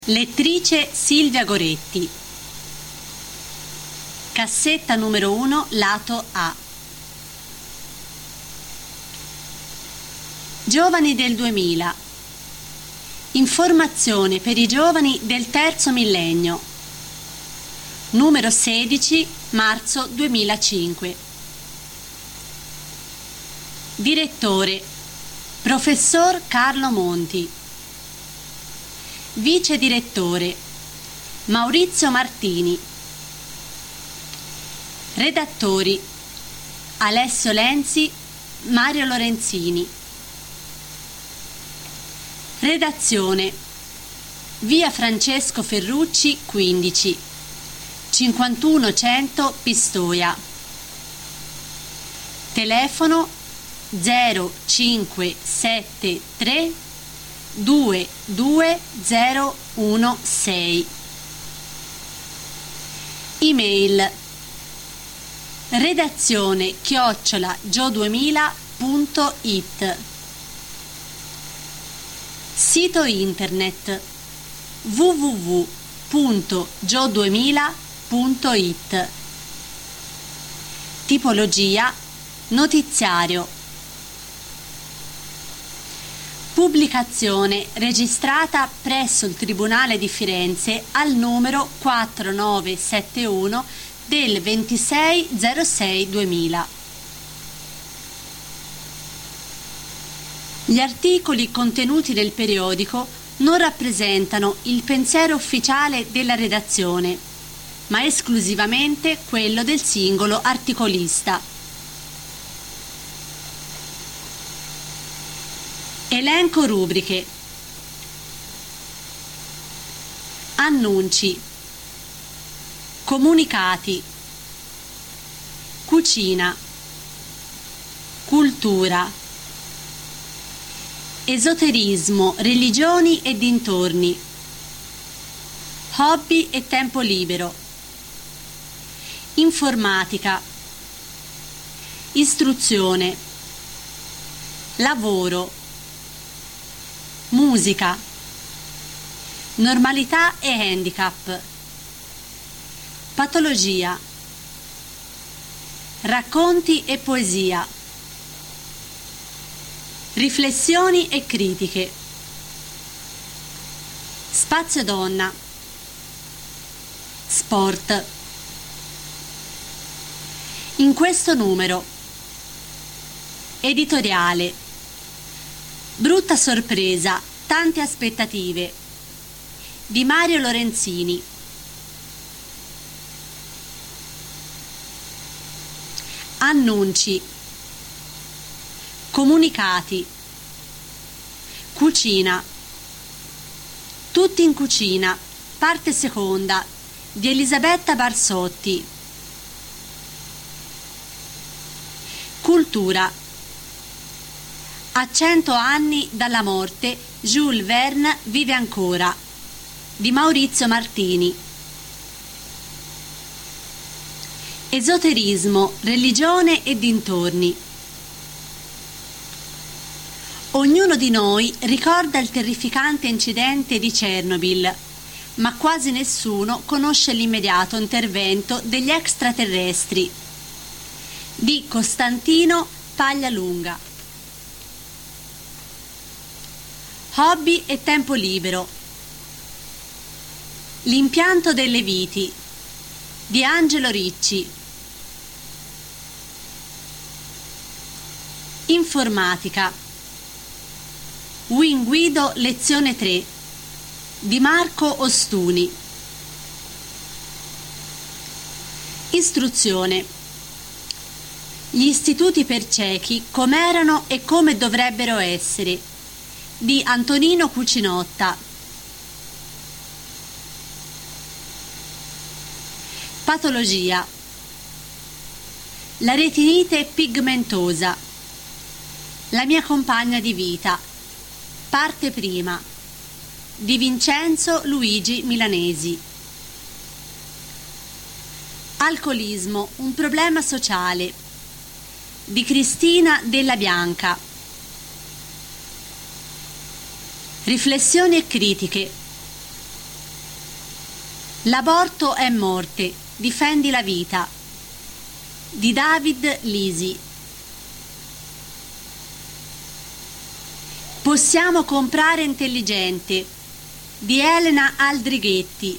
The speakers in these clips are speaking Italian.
Lettrice Silvia Goretti. Cassetta numero 1, lato A. Giovani del 2000. Informazione per i giovani del terzo millennio. Numero 16, marzo 2005. Direttore: Professor Carlo Monti. Vice direttore: Maurizio Martini. Redattori: Alessio Lenzi, Mario Lorenzini. Redazione: via Francesco Ferrucci 15, 5100 Pistoia. Telefono 0573 22016. Email: redazione@gio2000.it. Sito internet www.gio2000.it. Tipologia: notiziario. Pubblicazione registrata presso il Tribunale di Firenze al numero 4971 del 26/06/2000. Gli articoli contenuti nel periodico non rappresentano il pensiero ufficiale della redazione, ma esclusivamente quello del singolo articolista. Elenco rubriche. Annunci. Comunicati. Cucina. Cultura. Esoterismo, religioni e dintorni. Hobby e tempo libero. Informatica. Istruzione. Lavoro. Musica. Normalità e handicap. Patologia. Racconti e poesia. Riflessioni e critiche. Spazio donna. Sport. In questo numero. Editoriale: brutta sorpresa, tante aspettative, di Mario Lorenzini. Annunci. Comunicati. Cucina. Tutti in cucina, parte seconda, di Elisabetta Barsotti. Cultura. A 100 anni dalla morte, Jules Verne vive ancora, di Maurizio Martini. Esoterismo, religione e dintorni. Ognuno di noi ricorda il terrificante incidente di Chernobyl, ma quasi nessuno conosce l'immediato intervento degli extraterrestri, di Costantino Paglialunga. Hobby e tempo libero. L'impianto delle viti, di Angelo Ricci. Informatica. Win Guido lezione 3, di Marco Ostuni. Istruzione. Gli istituti per ciechi com'erano e come dovrebbero essere, di Antonino Cucinotta. Patologia. La retinite pigmentosa. La mia compagna di vita. Parte prima, di Vincenzo Luigi Milanesi. Alcolismo, un problema sociale, di Cristina Della Bianca. Riflessioni e critiche. L'aborto è morte, difendi la vita. Di David Lisi. Possiamo comprare intelligente, di Elena Aldrighetti.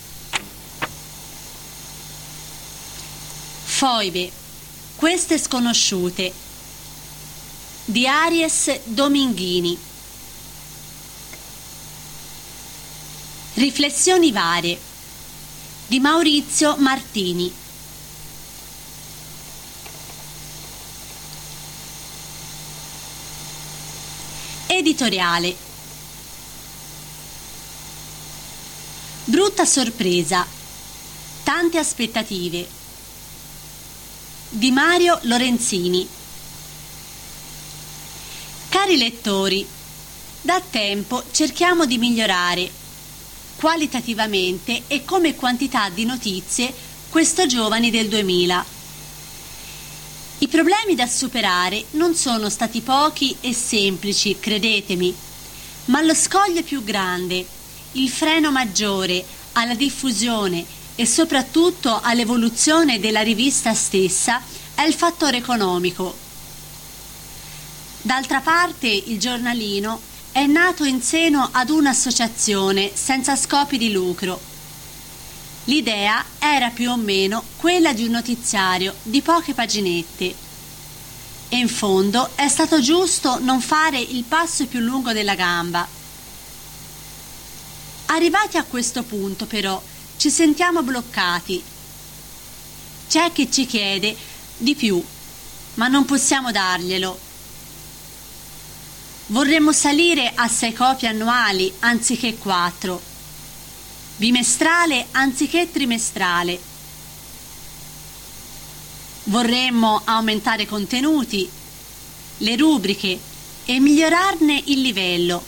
Foibe, queste sconosciute, di Aries Dominghini. Riflessioni varie, di Maurizio Martini. Editoriale. Brutta sorpresa, tante aspettative, di Mario Lorenzini. Cari lettori, da tempo cerchiamo di migliorare qualitativamente e come quantità di notizie questo Giovani del 2000. I problemi da superare non sono stati pochi e semplici, credetemi, ma lo scoglio più grande, il freno maggiore alla diffusione e soprattutto all'evoluzione della rivista stessa è il fattore economico. D'altra parte, il giornalino è nato in seno ad un'associazione senza scopi di lucro. L'idea era più o meno quella di un notiziario di poche paginette. E in fondo è stato giusto non fare il passo più lungo della gamba. Arrivati a questo punto, però, ci sentiamo bloccati. C'è chi ci chiede di più, ma non possiamo darglielo. Vorremmo salire a 6 copie annuali anziché 4, bimestrale anziché trimestrale. Vorremmo aumentare i contenuti, le rubriche e migliorarne il livello.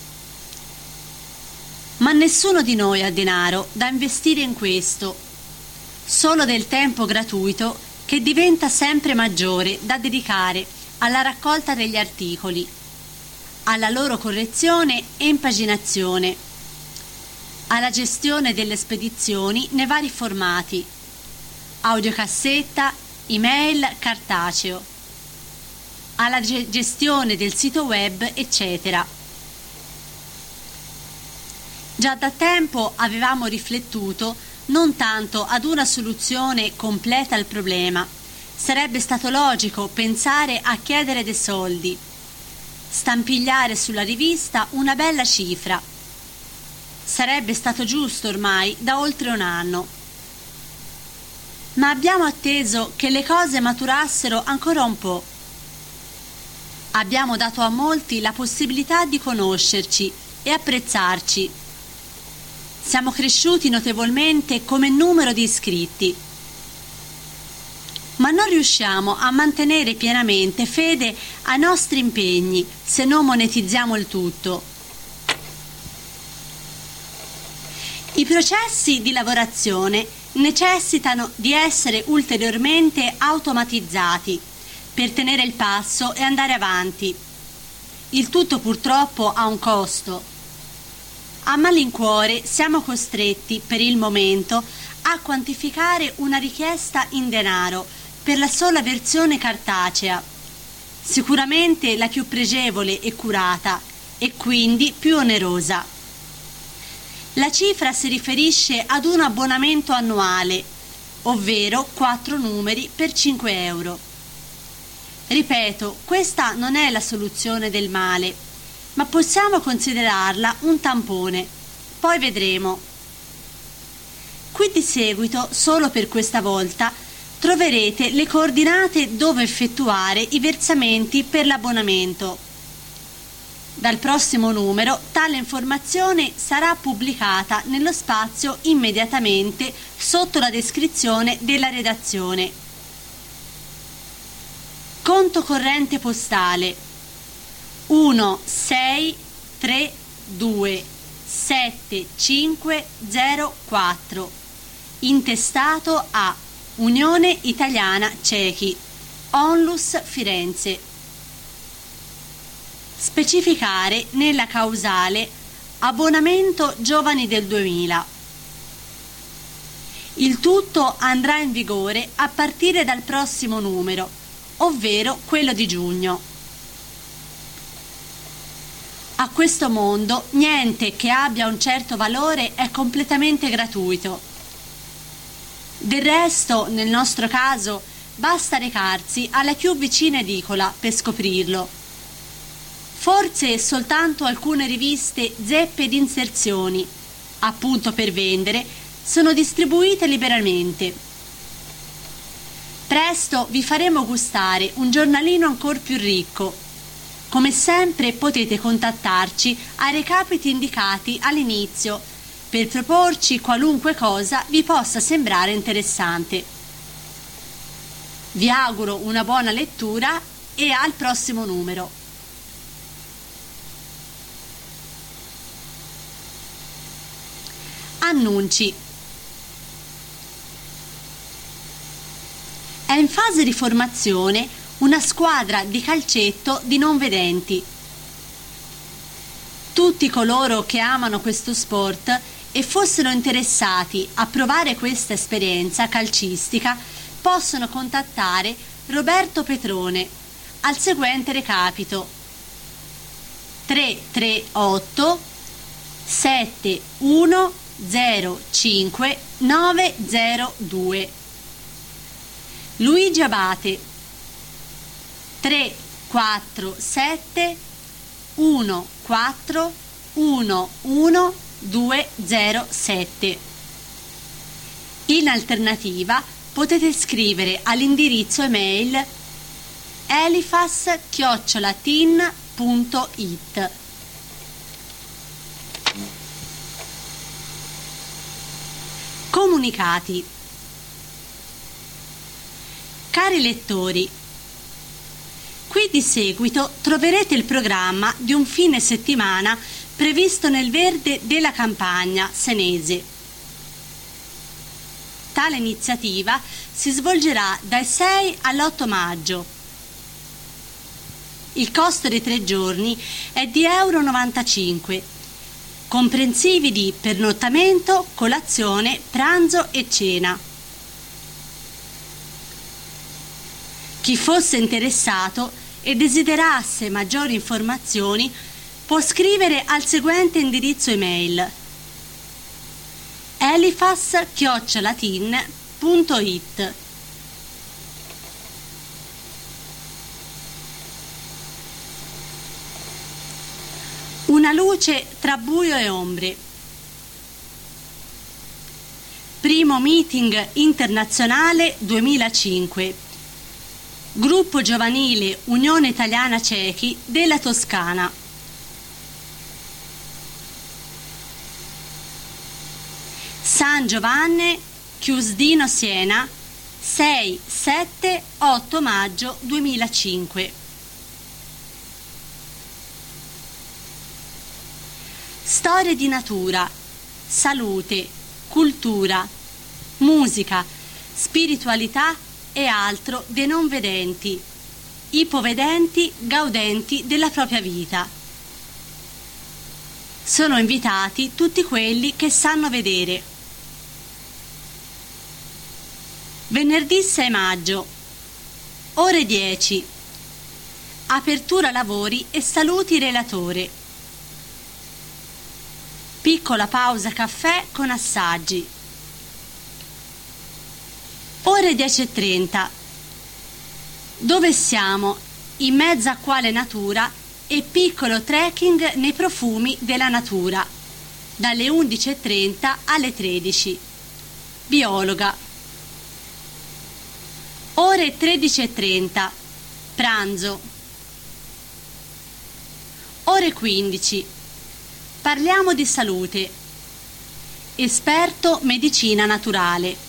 Ma nessuno di noi ha denaro da investire in questo, solo del tempo gratuito che diventa sempre maggiore da dedicare alla raccolta degli articoli, alla loro correzione e impaginazione, alla gestione delle spedizioni nei vari formati, audiocassetta, email, cartaceo, alla gestione del sito web, eccetera. Già da tempo avevamo riflettuto non tanto ad una soluzione completa al problema. Sarebbe stato logico pensare a chiedere dei soldi, stampigliare sulla rivista una bella cifra. Sarebbe stato giusto ormai da oltre un anno. Ma abbiamo atteso che le cose maturassero ancora un po'. Abbiamo dato a molti la possibilità di conoscerci e apprezzarci. Siamo cresciuti notevolmente come numero di iscritti. Ma non riusciamo a mantenere pienamente fede ai nostri impegni se non monetizziamo il tutto. I processi di lavorazione necessitano di essere ulteriormente automatizzati per tenere il passo e andare avanti. Il tutto purtroppo ha un costo. A malincuore siamo costretti, per il momento, a quantificare una richiesta in denaro per la sola versione cartacea, sicuramente la più pregevole e curata e quindi più onerosa. La cifra si riferisce ad un abbonamento annuale, ovvero 4 numeri per 5 euro. Ripeto, questa non è la soluzione del male, ma possiamo considerarla un tampone. Poi vedremo. Qui di seguito, solo per questa volta, troverete le coordinate dove effettuare i versamenti per l'abbonamento. Dal prossimo numero tale informazione sarà pubblicata nello spazio immediatamente sotto la descrizione della redazione. Conto corrente postale 16327504, intestato a Unione Italiana Cechi, Onlus Firenze. Specificare nella causale abbonamento Giovani del 2000. Il tutto andrà in vigore a partire dal prossimo numero, ovvero quello di giugno. A questo mondo niente che abbia un certo valore è completamente gratuito. Del resto, nel nostro caso, basta recarsi alla più vicina edicola per scoprirlo. Forse soltanto alcune riviste zeppe di inserzioni, appunto per vendere, sono distribuite liberamente. Presto vi faremo gustare un giornalino ancor più ricco. Come sempre potete contattarci ai recapiti indicati all'inizio per proporci qualunque cosa vi possa sembrare interessante. Vi auguro una buona lettura e al prossimo numero. Annunci. È in fase di formazione una squadra di calcetto di non vedenti. Tutti coloro che amano questo sport e fossero interessati a provare questa esperienza calcistica possono contattare Roberto Petrone al seguente recapito: 338 7105 902. Luigi Abate 347 14 11207. In alternativa potete scrivere all'indirizzo email elifas@tin.it. Comunicati. Cari lettori, qui di seguito troverete il programma di un fine settimana previsto nel verde della campagna senese. Tale iniziativa si svolgerà dal 6 all'8 maggio. Il costo dei 3 giorni è di €95, comprensivi di pernottamento, colazione, pranzo e cena. Chi fosse interessato e desiderasse maggiori informazioni può scrivere al seguente indirizzo email: elifas@tin.it. Una luce tra buio e ombre. Primo meeting internazionale 2005. Gruppo giovanile Unione Italiana Cechi della Toscana. San Giovanni, Chiusdino, Siena, 6, 7, 8 maggio 2005. Storie di natura, salute, cultura, musica, spiritualità e altro dei non vedenti, ipovedenti, gaudenti della propria vita. Sono invitati tutti quelli che sanno vedere. Venerdì 6 maggio, ore 10. Apertura lavori e saluti relatore. Piccola pausa caffè con assaggi. Ore 10:30. Dove siamo? In mezzo a quale natura? E piccolo trekking nei profumi della natura. Dalle 11:30 alle 13. Biologa. Ore 13:30. Pranzo. Ore 15. Parliamo di salute. Esperto medicina naturale.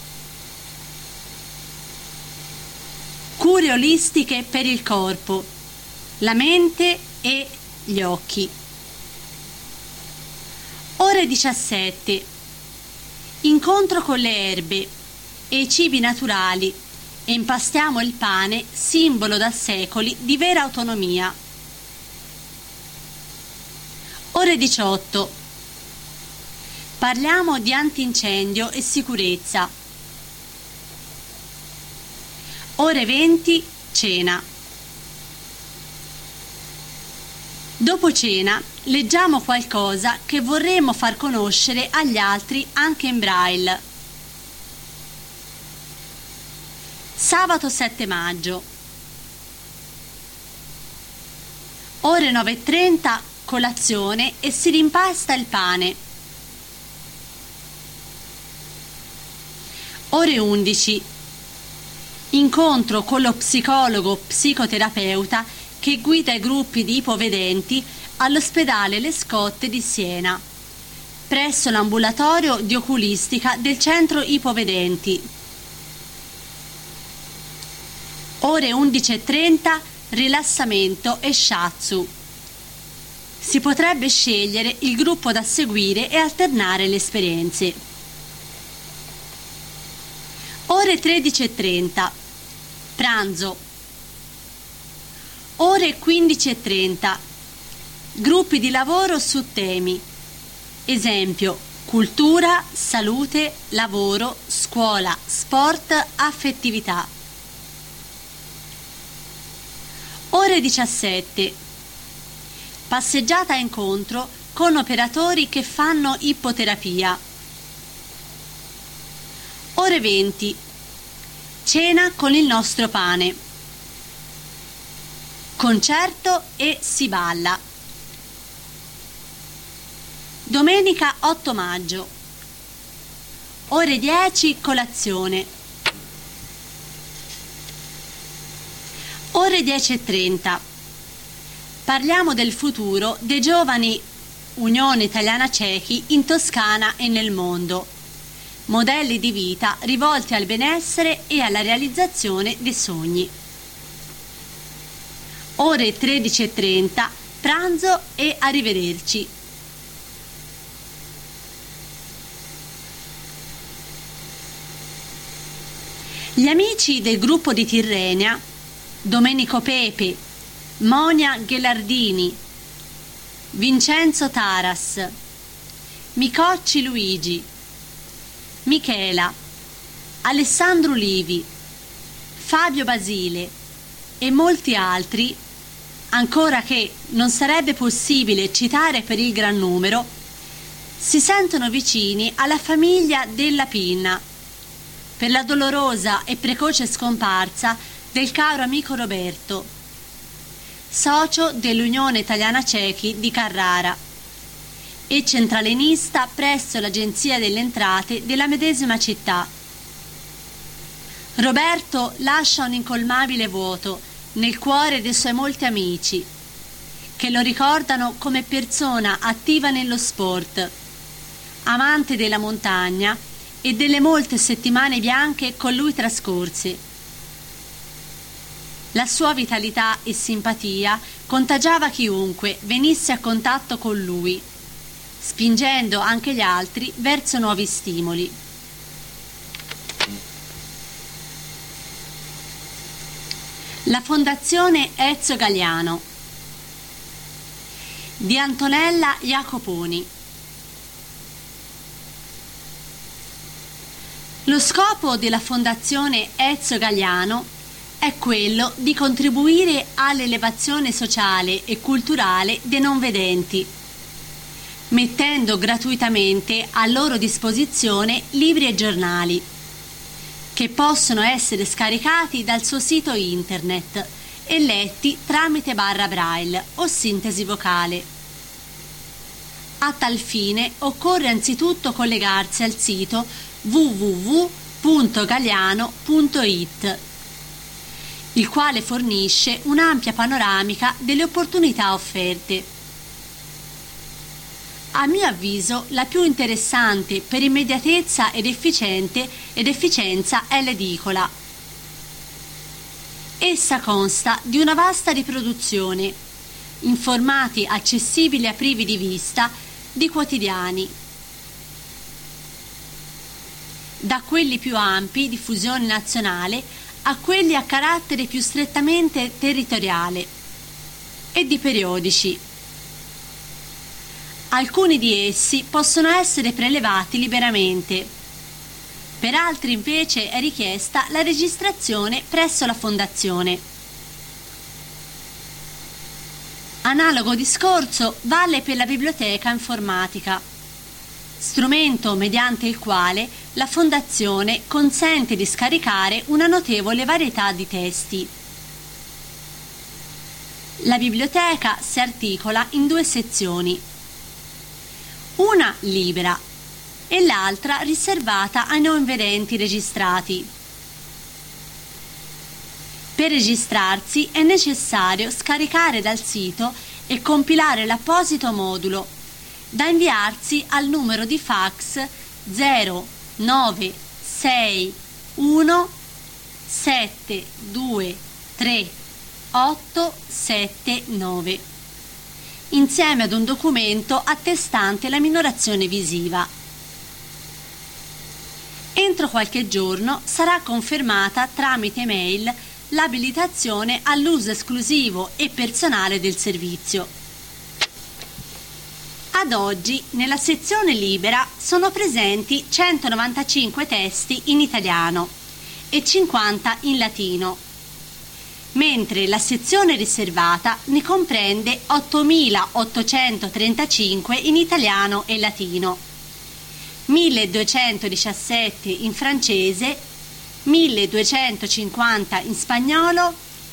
Cure olistiche per il corpo, la mente e gli occhi. Ore 17. Incontro con le erbe e i cibi naturali e impastiamo il pane, simbolo da secoli di vera autonomia. Ore 18. Parliamo di antincendio e sicurezza. Ore 20, cena. Dopo cena leggiamo qualcosa che vorremmo far conoscere agli altri anche in braille. Sabato 7 maggio. Ore 9:30, colazione e si rimpasta il pane. Ore 11. Incontro con lo psicologo psicoterapeuta che guida i gruppi di ipovedenti all'ospedale Le Scotte di Siena, presso l'ambulatorio di oculistica del centro ipovedenti. Ore 11:30, rilassamento e shiatsu. Si potrebbe scegliere il gruppo da seguire e alternare le esperienze. Ore 13:30, pranzo. Ore 15:30, gruppi di lavoro su temi. Esempio: cultura, salute, lavoro, scuola, sport, affettività. Ore 17, passeggiata a incontro con operatori che fanno ippoterapia. Ore 20, cena con il nostro pane. Concerto e si balla. Domenica 8 maggio. Ore 10, colazione. Ore 10:30. Parliamo del futuro dei giovani Unione Italiana Cechi in Toscana e nel mondo. Modelli di vita rivolti al benessere e alla realizzazione dei sogni. Ore 13:30, pranzo e arrivederci. Gli amici del gruppo di Tirrenia, Domenico Pepe, Monia Ghelardini, Vincenzo Taras, Micocci Luigi, Michela, Alessandro Livi, Fabio Basile e molti altri, ancora che non sarebbe possibile citare per il gran numero, si sentono vicini alla famiglia della Pinna per la dolorosa e precoce scomparsa del caro amico Roberto, socio dell'Unione Italiana Cechi di Carrara e centralenista presso l'Agenzia delle Entrate della medesima città. Roberto lascia un incolmabile vuoto nel cuore dei suoi molti amici, che lo ricordano come persona attiva nello sport, amante della montagna e delle molte settimane bianche con lui trascorse. La sua vitalità e simpatia contagiava chiunque venisse a contatto con lui, spingendo anche gli altri verso nuovi stimoli. La Fondazione Ezio Galiano di Antonella Jacoponi. Lo scopo della Fondazione Ezio Galiano è quello di contribuire all'elevazione sociale e culturale dei non vedenti, mettendo gratuitamente a loro disposizione libri e giornali, che possono essere scaricati dal suo sito internet e letti tramite barra braille o sintesi vocale. A tal fine occorre anzitutto collegarsi al sito www.galiano.it, il quale fornisce un'ampia panoramica delle opportunità offerte. A mio avviso, la più interessante per immediatezza ed efficienza è l'edicola. Essa consta di una vasta riproduzione, in formati accessibili a privi di vista, di quotidiani, da quelli più ampi, diffusione nazionale, a quelli a carattere più strettamente territoriale, e di periodici. Alcuni di essi possono essere prelevati liberamente. Per altri invece è richiesta la registrazione presso la Fondazione. Analogo discorso vale per la biblioteca informatica, strumento mediante il quale la Fondazione consente di scaricare una notevole varietà di testi. La biblioteca si articola in due sezioni, una libera e l'altra riservata ai non vedenti registrati. Per registrarsi è necessario scaricare dal sito e compilare l'apposito modulo, da inviarsi al numero di fax 0961 723 879, insieme ad un documento attestante la minorazione visiva. Entro qualche giorno sarà confermata tramite mail l'abilitazione all'uso esclusivo e personale del servizio. Ad oggi nella sezione libera sono presenti 195 testi in italiano e 50 in latino, mentre la sezione riservata ne comprende 8.835 in italiano e latino, 1.217 in francese, 1.250 in spagnolo,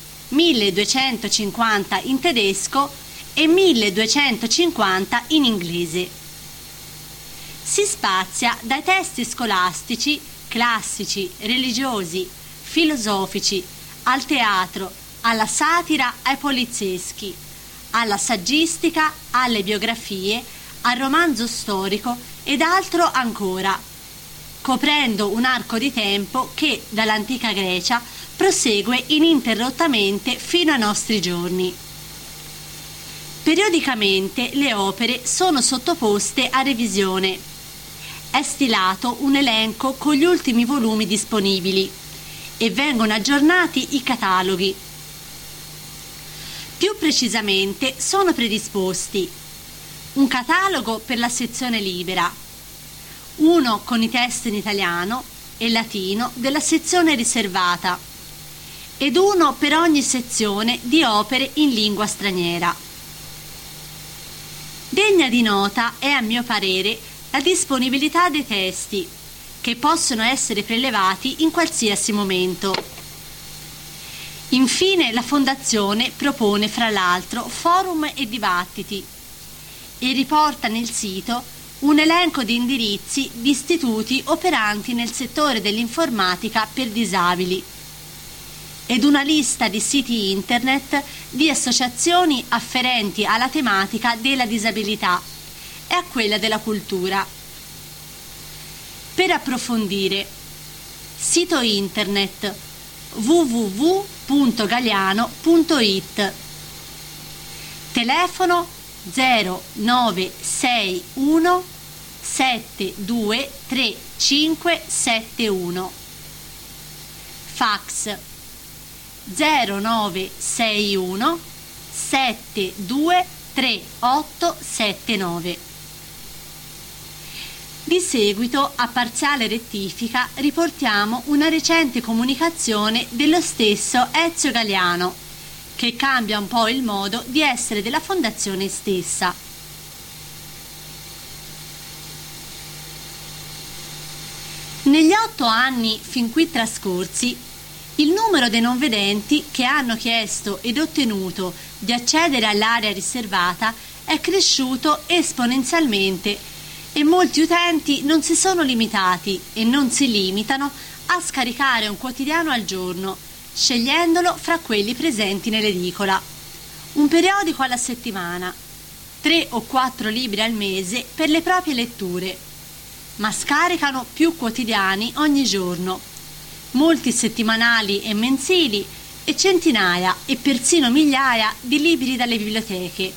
1.250 in tedesco e 1.250 in inglese. Si spazia dai testi scolastici, classici, religiosi, filosofici, al teatro, alla satira, ai polizieschi, alla saggistica, alle biografie, al romanzo storico ed altro ancora, coprendo un arco di tempo che dall'antica Grecia prosegue ininterrottamente fino ai nostri giorni. Periodicamente le opere sono sottoposte a revisione. È stilato un elenco con gli ultimi volumi disponibili e vengono aggiornati i cataloghi. Più precisamente sono predisposti un catalogo per la sezione libera, uno con i testi in italiano e latino della sezione riservata ed uno per ogni sezione di opere in lingua straniera. Degna di nota è, a mio parere, la disponibilità dei testi, che possono essere prelevati in qualsiasi momento. Infine, la Fondazione propone, fra l'altro, forum e dibattiti e riporta nel sito un elenco di indirizzi di istituti operanti nel settore dell'informatica per disabili ed una lista di siti internet di associazioni afferenti alla tematica della disabilità e a quella della cultura. Per approfondire, sito internet www.galiano.it, telefono 0961 723571, fax 0961 723879. Di seguito, a parziale rettifica, riportiamo una recente comunicazione dello stesso Ezio Galiano, che cambia un po' il modo di essere della Fondazione stessa. Negli 8 anni fin qui trascorsi, il numero dei non vedenti che hanno chiesto ed ottenuto di accedere all'area riservata è cresciuto esponenzialmente e molti utenti non si sono limitati e non si limitano a scaricare un quotidiano al giorno, scegliendolo fra quelli presenti nell'edicola, un periodico alla settimana, 3 o 4 libri al mese per le proprie letture, ma scaricano più quotidiani ogni giorno, molti settimanali e mensili e centinaia e persino migliaia di libri dalle biblioteche.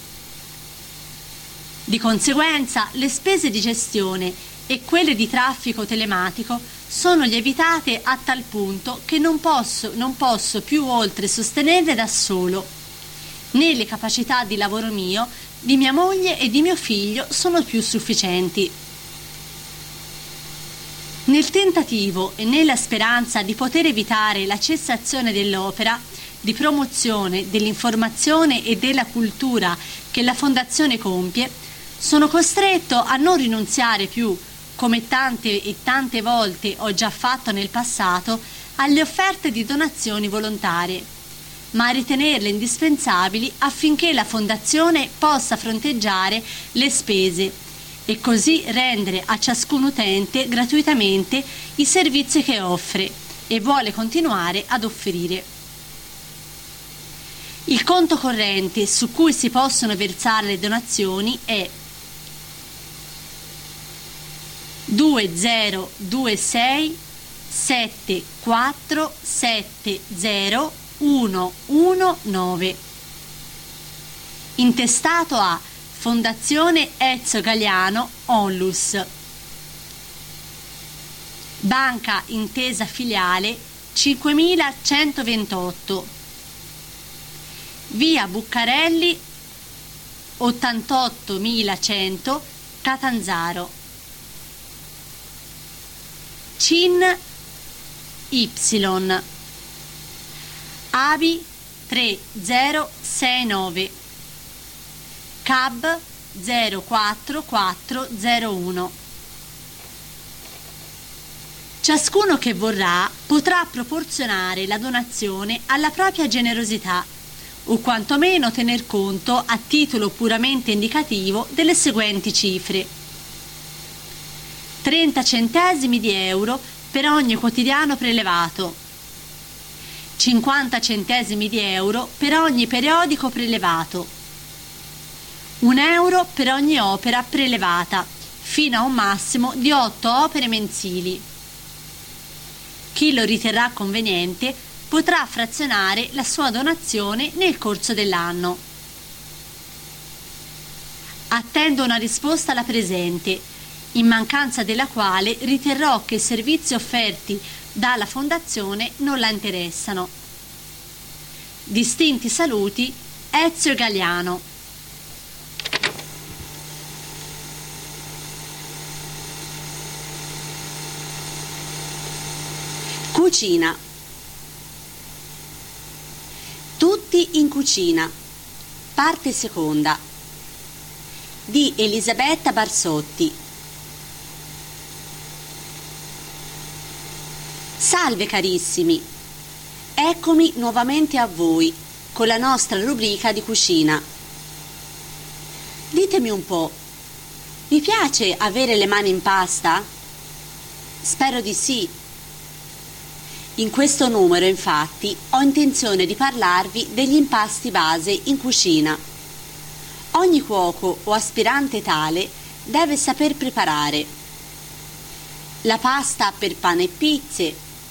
Di conseguenza, le spese di gestione e quelle di traffico telematico sono lievitate a tal punto che non posso più oltre sostenerle da solo, né le capacità di lavoro mio di mia moglie e di mio figlio sono più sufficienti. Nel tentativo e nella speranza di poter evitare la cessazione dell'opera di promozione dell'informazione e della cultura che la Fondazione compie, sono costretto a non rinunziare più, come tante e tante volte ho già fatto nel passato, alle offerte di donazioni volontarie, ma a ritenerle indispensabili affinché la Fondazione possa fronteggiare le spese e così rendere a ciascun utente gratuitamente i servizi che offre e vuole continuare ad offrire. Il conto corrente su cui si possono versare le donazioni è 2026 7470 119, intestato a Fondazione Ezio Galiano Onlus, Banca Intesa Filiale 5128, via Buccarelli 88100 Catanzaro, CIN Y ABI 3069, CAB 04401. Ciascuno che vorrà potrà proporzionare la donazione alla propria generosità o quantomeno tener conto a titolo puramente indicativo delle seguenti cifre: 30 centesimi di euro per ogni quotidiano prelevato, 50 centesimi di euro per ogni periodico prelevato, 1 euro per ogni opera prelevata, fino a un massimo di 8 opere mensili. Chi lo riterrà conveniente potrà frazionare la sua donazione nel corso dell'anno. Attendo una risposta alla presente, in mancanza della quale riterrò che i servizi offerti dalla Fondazione non la interessano. Distinti saluti, Ezio Galiano. Cucina. Tutti in cucina. Parte seconda. Di Elisabetta Barsotti. Salve carissimi. Eccomi nuovamente a voi con la nostra rubrica di cucina. Ditemi un po', vi piace avere le mani in pasta? Spero di sì. In questo numero, infatti, ho intenzione di parlarvi degli impasti base in cucina. Ogni cuoco o aspirante tale deve saper preparare la pasta per pane e pizze,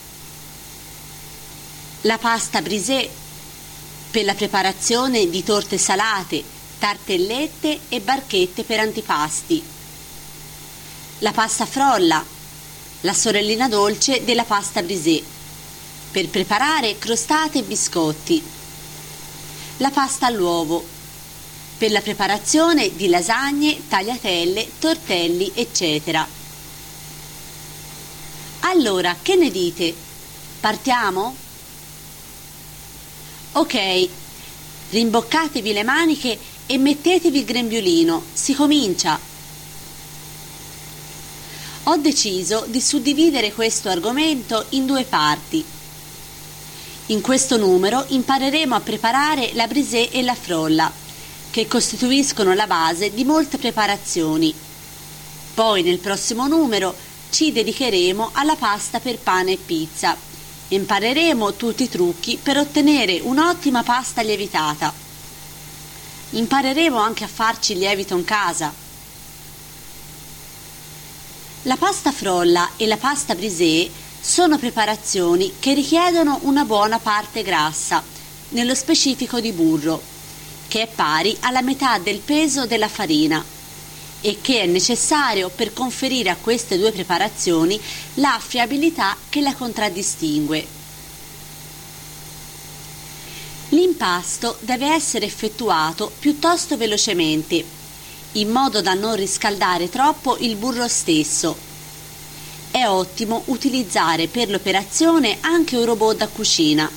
la pasta brisée per la preparazione di torte salate, tartellette e barchette per antipasti, la pasta frolla, la sorellina dolce della pasta brisée, per preparare crostate e biscotti, la pasta all'uovo, per la preparazione di lasagne, tagliatelle, tortelli, eccetera. Allora, che ne dite? Partiamo? Ok, rimboccatevi le maniche e mettetevi il grembiulino, si comincia! Ho deciso di suddividere questo argomento in 2 parti. In questo numero impareremo a preparare la brisée e la frolla, che costituiscono la base di molte preparazioni. Poi nel prossimo numero ci dedicheremo alla pasta per pane e pizza. Impareremo tutti i trucchi per ottenere un'ottima pasta lievitata. Impareremo anche a farci il lievito in casa. La pasta frolla e la pasta brisée sono preparazioni che richiedono una buona parte grassa, nello specifico di burro, che è pari alla metà del peso della farina e che è necessario per conferire a queste 2 preparazioni la fiabilità che la contraddistingue. L'impasto deve essere effettuato piuttosto velocemente, in modo da non riscaldare troppo il burro stesso. È ottimo utilizzare per l'operazione anche un robot da cucina.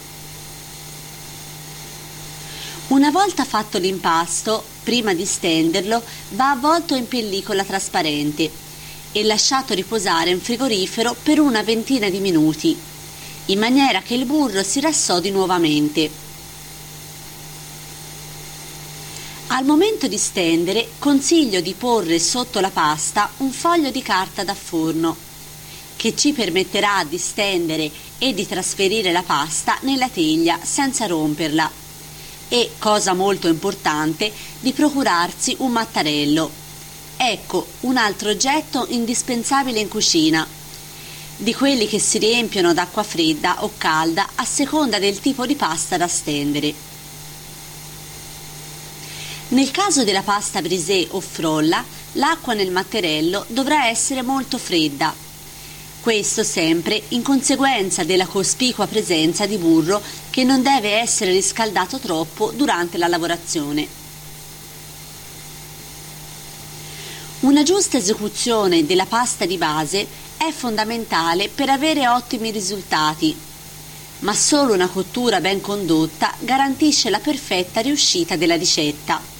Una volta fatto l'impasto, prima di stenderlo, va avvolto in pellicola trasparente e lasciato riposare in frigorifero per una ventina di minuti, in maniera che il burro si rassodi nuovamente. Al momento di stendere, consiglio di porre sotto la pasta un foglio di carta da forno, che ci permetterà di stendere e di trasferire la pasta nella teglia senza romperla e, cosa molto importante, di procurarsi un mattarello. Ecco un altro oggetto indispensabile in cucina, di quelli che si riempiono d'acqua fredda o calda a seconda del tipo di pasta da stendere. Nel caso della pasta brisée o frolla, l'acqua nel matterello dovrà essere molto fredda. Questo sempre in conseguenza della cospicua presenza di burro che non deve essere riscaldato troppo durante la lavorazione. Una giusta esecuzione della pasta di base è fondamentale per avere ottimi risultati, ma solo una cottura ben condotta garantisce la perfetta riuscita della ricetta.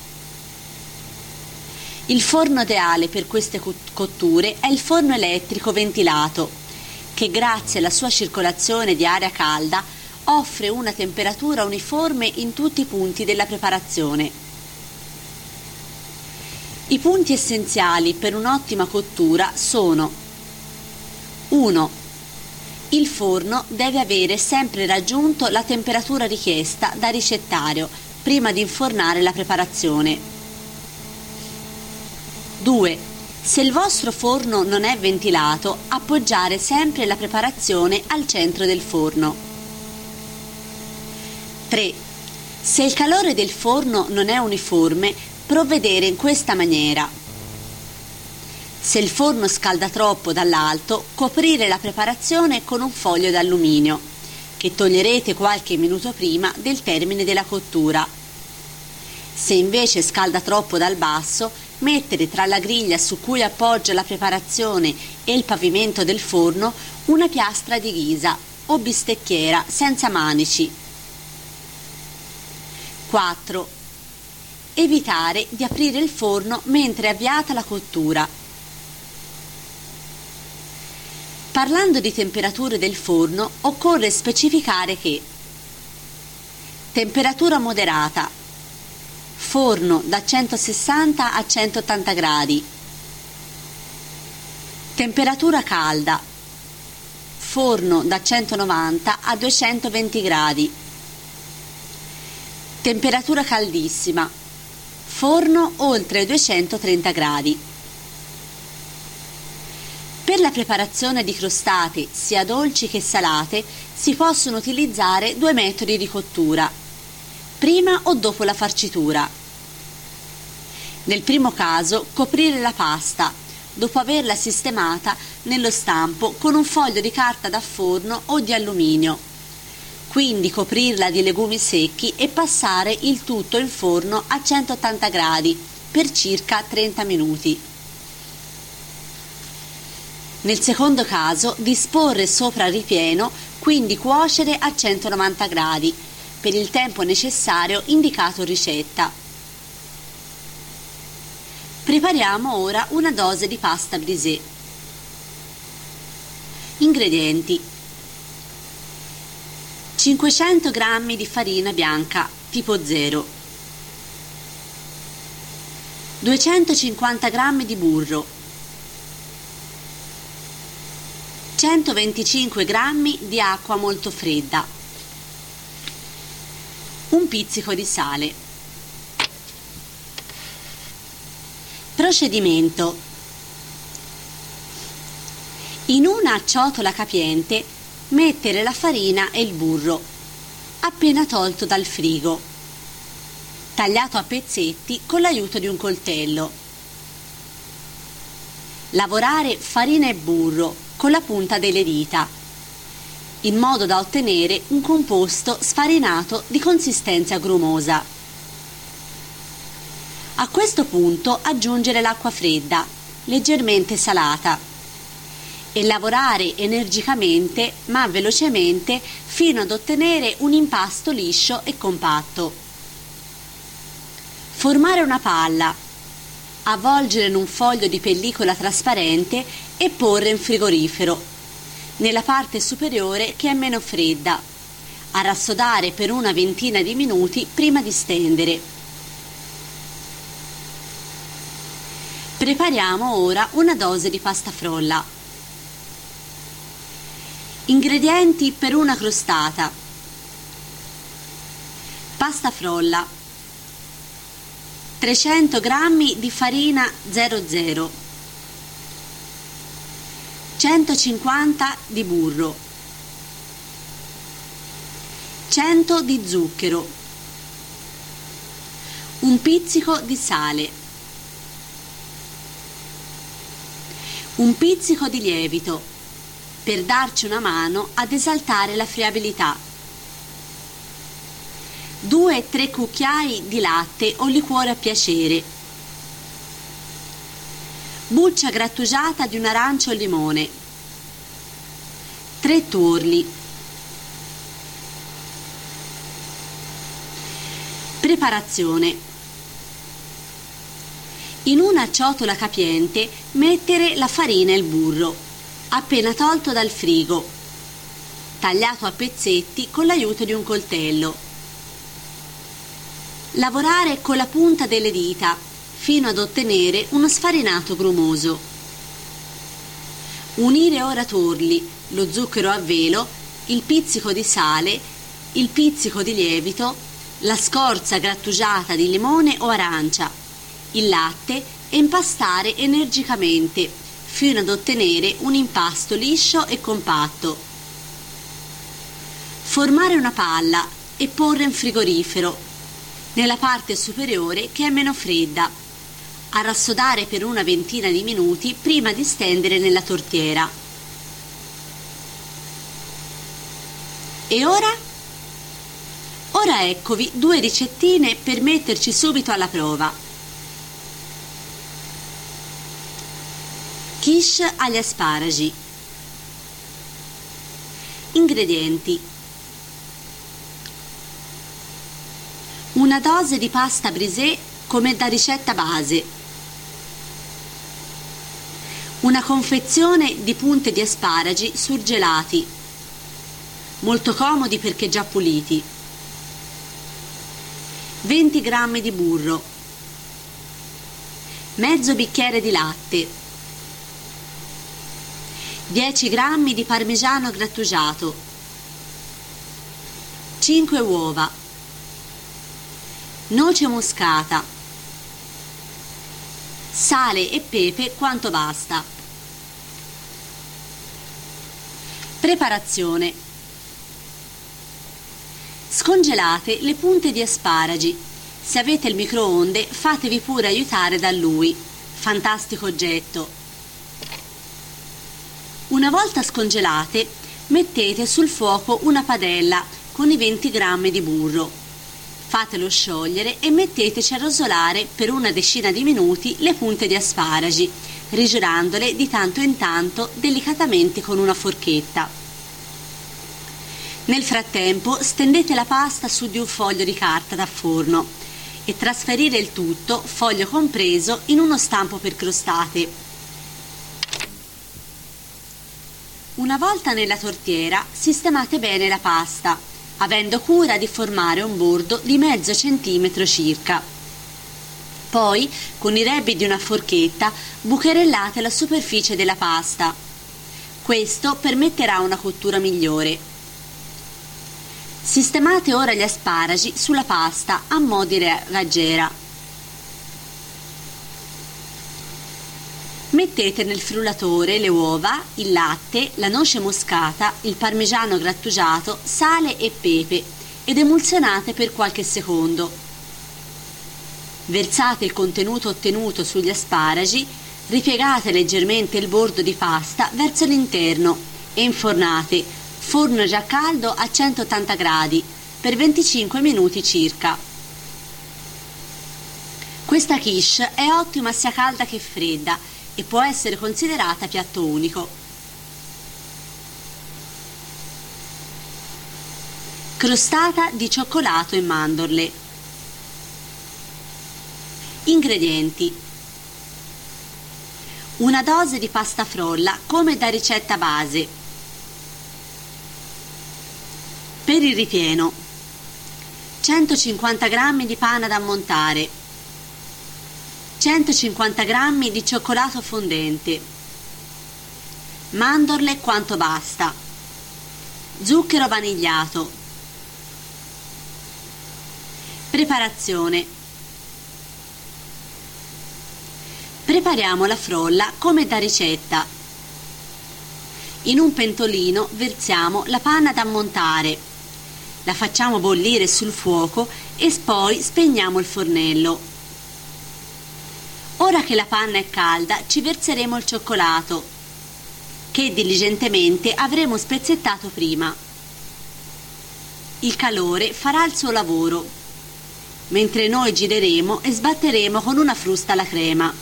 Il forno ideale per queste cotture è il forno elettrico ventilato, che grazie alla sua circolazione di aria calda offre una temperatura uniforme in tutti i punti della preparazione. I punti essenziali per un'ottima cottura sono: 1. Il forno deve avere sempre raggiunto la temperatura richiesta da ricettario prima di infornare la preparazione. 2. Se il vostro forno non è ventilato, appoggiare sempre la preparazione al centro del forno. 3. Se il calore del forno non è uniforme, provvedere in questa maniera. Se il forno scalda troppo dall'alto, coprire la preparazione con un foglio d'alluminio, che toglierete qualche minuto prima del termine della cottura. Se invece scalda troppo dal basso, mettere tra la griglia su cui appoggia la preparazione e il pavimento del forno una piastra di ghisa o bistecchiera senza manici. 4. Evitare di aprire il forno mentre è avviata la cottura. Parlando di temperature del forno, occorre specificare che: temperatura moderata, forno da 160 a 180 gradi. Temperatura calda, forno da 190 a 220 gradi. Temperatura caldissima, forno oltre 230 gradi. Per la preparazione di crostate, sia dolci che salate, si possono utilizzare due metodi di cottura: prima o dopo la farcitura. Nel primo caso, coprire la pasta, dopo averla sistemata, nello stampo con un foglio di carta da forno o di alluminio. Quindi coprirla di legumi secchi e passare il tutto in forno a 180 gradi per circa 30 minuti. Nel secondo caso, disporre sopra ripieno, quindi cuocere a 190 gradi per il tempo necessario indicato in ricetta. Prepariamo ora una dose di pasta brisée. Ingredienti: 500 g di farina bianca tipo 0, 250 g di burro, 125 g di acqua molto fredda, un pizzico di sale. Procedimento: in una ciotola capiente mettere la farina e il burro, appena tolto dal frigo, tagliato a pezzetti con l'aiuto di un coltello. Lavorare farina e burro con la punta delle dita, in modo da ottenere un composto sfarinato di consistenza grumosa. A questo punto aggiungere l'acqua fredda, leggermente salata, e lavorare energicamente ma velocemente fino ad ottenere un impasto liscio e compatto. Formare una palla, avvolgere in un foglio di pellicola trasparente e porre in frigorifero, nella parte superiore che è meno fredda, a rassodare per una ventina di minuti prima di stendere. Prepariamo ora una dose di pasta frolla. Ingredienti per una crostata: pasta frolla, 300 g di farina 00, 150 di burro, 100 di zucchero, un pizzico di sale, un pizzico di lievito per darci una mano ad esaltare la friabilità, 2-3 cucchiai di latte o liquore a piacere, buccia grattugiata di un arancio o limone, 3 tuorli. Preparazione: in una ciotola capiente mettere la farina e il burro, appena tolto dal frigo, tagliato a pezzetti con l'aiuto di un coltello. Lavorare con la punta delle dita fino ad ottenere uno sfarinato grumoso. Unire ora torli, lo zucchero a velo, il pizzico di sale, il pizzico di lievito, la scorza grattugiata di limone o arancia, il latte e impastare energicamente fino ad ottenere un impasto liscio e compatto. Formare una palla e porre in frigorifero, nella parte superiore che è meno fredda, a rassodare per una ventina di minuti prima di stendere nella tortiera. E ora? Ora eccovi 2 ricettine per metterci subito alla prova. Quiche agli asparagi. Ingredienti: una dose di pasta brisée come da ricetta base, una confezione di punte di asparagi surgelati, molto comodi perché già puliti, 20 g di burro, mezzo bicchiere di latte, 10 g di parmigiano grattugiato, 5 uova, noce moscata, sale e pepe quanto basta. Preparazione: scongelate le punte di asparagi. Se avete il microonde, fatevi pure aiutare da lui. Fantastico oggetto. Una volta scongelate, mettete sul fuoco una padella con i 20 g di burro. Fatelo sciogliere e metteteci a rosolare per una decina di minuti le punte di asparagi, rigirandole di tanto in tanto delicatamente con una forchetta. Nel frattempo stendete la pasta su di un foglio di carta da forno e trasferire il tutto, foglio compreso, in uno stampo per crostate. Una volta nella tortiera, sistemate bene la pasta, avendo cura di formare un bordo di mezzo centimetro circa. Poi, con i rebbi di una forchetta, bucherellate la superficie della pasta. Questo permetterà una cottura migliore. Sistemate ora gli asparagi sulla pasta a mo' di raggiera. Mettete nel frullatore le uova, il latte, la noce moscata, il parmigiano grattugiato, sale e pepe ed emulsionate per qualche secondo. Versate il contenuto ottenuto sugli asparagi, ripiegate leggermente il bordo di pasta verso l'interno e infornate Forno già caldo a 180 gradi per 25 minuti circa. Questa quiche è ottima sia calda che fredda e può essere considerata piatto unico. Crostata di cioccolato e mandorle. Ingredienti: una dose di pasta frolla come da ricetta base. Per il ripieno: 150 g di panna da montare, 150 g di cioccolato fondente, mandorle quanto basta, zucchero vanigliato. Preparazione: prepariamo la frolla come da ricetta. In un pentolino versiamo la panna da montare, la facciamo bollire sul fuoco e poi spegniamo il fornello. Ora che la panna è calda ci verseremo il cioccolato, che diligentemente avremo spezzettato prima. Il calore farà il suo lavoro, mentre noi gireremo e sbatteremo con una frusta la crema.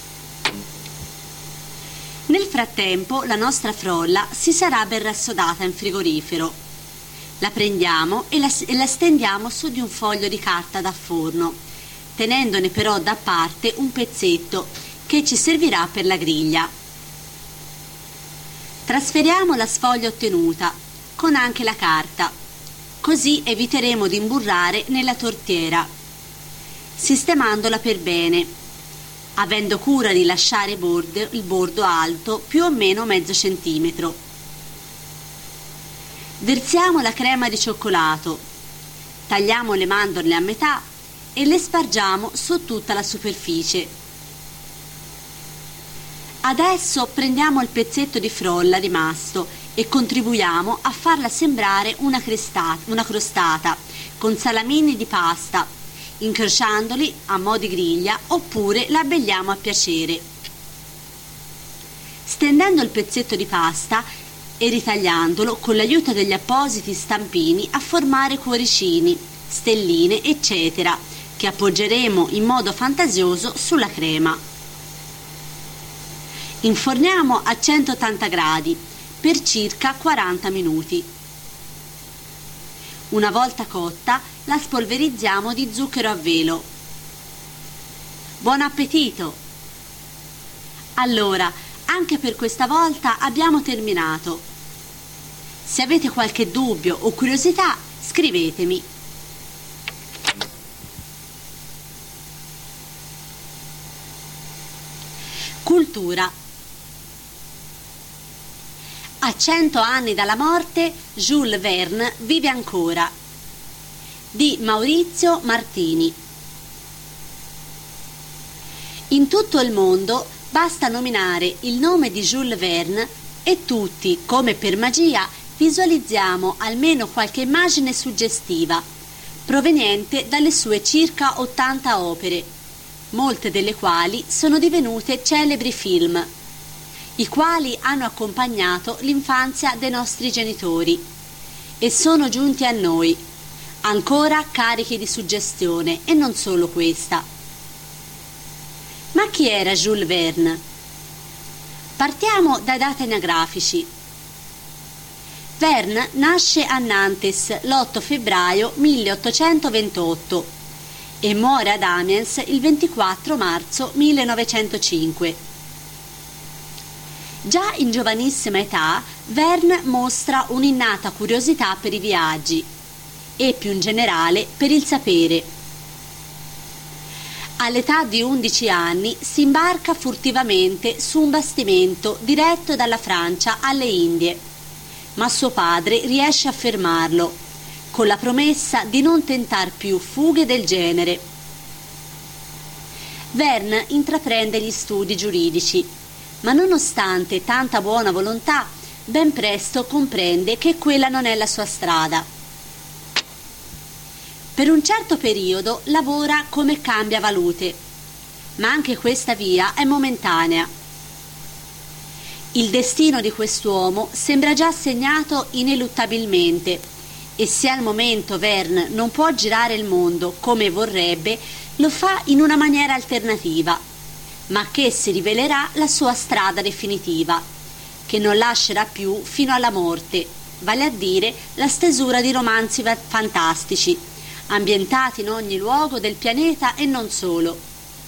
Nel frattempo la nostra frolla si sarà ben rassodata in frigorifero. La prendiamo e la stendiamo su di un foglio di carta da forno, tenendone però da parte un pezzetto che ci servirà per la griglia. Trasferiamo la sfoglia ottenuta con anche la carta, così eviteremo di imburrare nella tortiera, sistemandola per bene, avendo cura di lasciare il bordo alto più o meno mezzo centimetro. Versiamo la crema di cioccolato, tagliamo le mandorle a metà e le spargiamo su tutta la superficie. Adesso prendiamo il pezzetto di frolla rimasto e contribuiamo a farla sembrare una crostata con salamini di pasta, incrociandoli a mo' di griglia, oppure la abbelliamo a piacere. Stendendo il pezzetto di pasta e ritagliandolo con l'aiuto degli appositi stampini a formare cuoricini, stelline, eccetera, che appoggeremo in modo fantasioso sulla crema. Inforniamo a 180 gradi per circa 40 minuti. Una volta cotta, la spolverizziamo di zucchero a velo. Buon appetito! Allora, anche per questa volta abbiamo terminato. Se avete qualche dubbio o curiosità, scrivetemi. Cultura. A 100 anni dalla morte, Jules Verne vive ancora. Di Maurizio Martini. In tutto il mondo basta nominare il nome di Jules Verne e tutti, come per magia, visualizziamo almeno qualche immagine suggestiva, proveniente dalle sue circa 80 opere, molte delle quali sono divenute celebri film, i quali hanno accompagnato l'infanzia dei nostri genitori e sono giunti a noi, ancora carichi di suggestione, e non solo questa. Ma chi era Jules Verne? Partiamo dai dati anagrafici. Verne nasce a Nantes l'8 febbraio 1828 e muore ad Amiens il 24 marzo 1905. Già in giovanissima età, Verne mostra un'innata curiosità per i viaggi e, più in generale, per il sapere. All'età di 11 anni si imbarca furtivamente su un bastimento diretto dalla Francia alle Indie, ma suo padre riesce a fermarlo, con la promessa di non tentar più fughe del genere. Verne intraprende gli studi giuridici, ma nonostante tanta buona volontà, ben presto comprende che quella non è la sua strada. Per un certo periodo lavora come cambiavalute, ma anche questa via è momentanea. Il destino di quest'uomo sembra già segnato ineluttabilmente e se al momento Verne non può girare il mondo come vorrebbe, lo fa in una maniera alternativa, ma che si rivelerà la sua strada definitiva, che non lascerà più fino alla morte, vale a dire la stesura di romanzi fantastici, ambientati in ogni luogo del pianeta e non solo.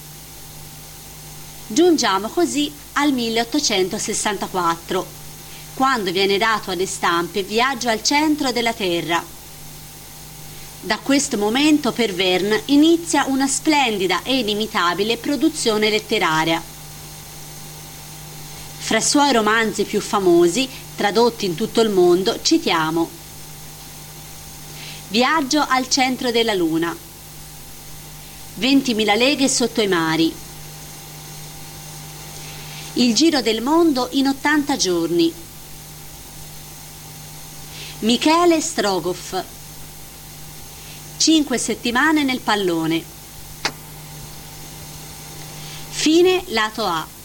Giungiamo così al 1864, quando viene dato alle stampe Viaggio al centro della Terra. Da questo momento per Verne inizia una splendida e inimitabile produzione letteraria. Fra i suoi romanzi più famosi, tradotti in tutto il mondo, citiamo Viaggio al centro della Luna, 20.000 leghe sotto i mari, Il giro del mondo in 80 giorni, Michele Strogoff, 5 settimane nel pallone. Fine lato A.